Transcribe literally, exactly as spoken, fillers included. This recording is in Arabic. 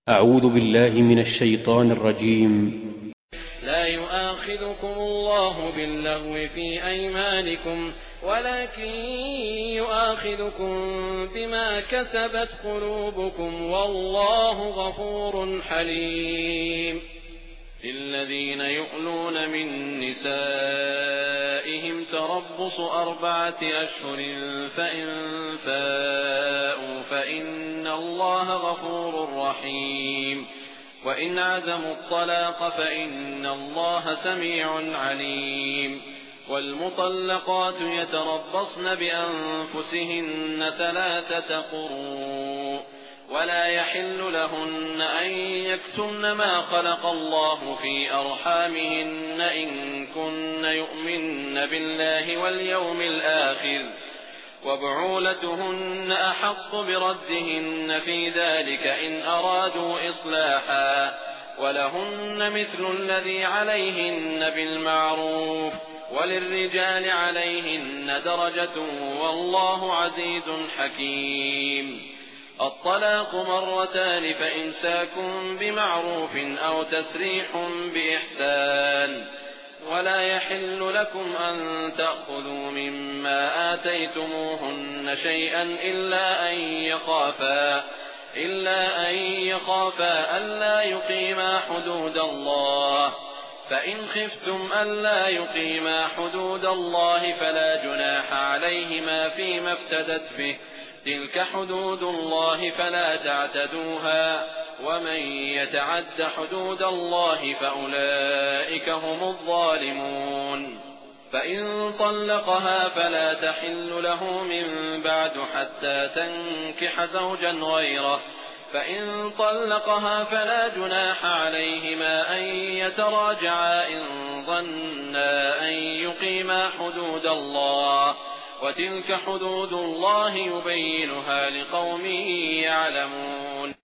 أعوذ بالله من الشيطان الرجيم. لا يؤاخذكم الله باللغو في أيمانكم ولكن يؤاخذكم بما كسبت قلوبكم والله غفور حليم. للذين يؤلون من نسائهم تربص أربعة أشهر فإن فاءوا فإن الله غفور رحيم. وإن عزموا الطلاق فإن الله سميع عليم. والمطلقات يتربصن بأنفسهن ثلاثة قروء ولا يحل لهن أن يكتمن ما خلق الله في أرحامهن إن كن يؤمن بالله واليوم الآخر وبعولتهن أحق بردهن في ذلك إن أرادوا إصلاحا ولهن مثل الذي عليهن بالمعروف وللرجال عليهن درجة والله عزيز حكيم. الطلاق مرتان فإمساك بمعروف أو تسريح بإحسان. ولا يحل لكم أن تأخذوا مما آتيتموهن شيئا إلا أن يخافا إلا أن يخافا ألا يقيما حدود الله. فإن خفتم ألا يقيما حدود الله فلا جناح عليهما فيما افتدت به. تلك حدود الله فلا تعتدوها ومن يتعد حدود الله فأولئك هم الظالمون. فإن طلقها فلا تحل له من بعد حتى تنكح زوجا غيره. فإن طلقها فلا جناح عليهما أن يتراجعا إن ظنا أن يقيما حدود الله. وتلك حدود الله يبينها لقوم يعلمون.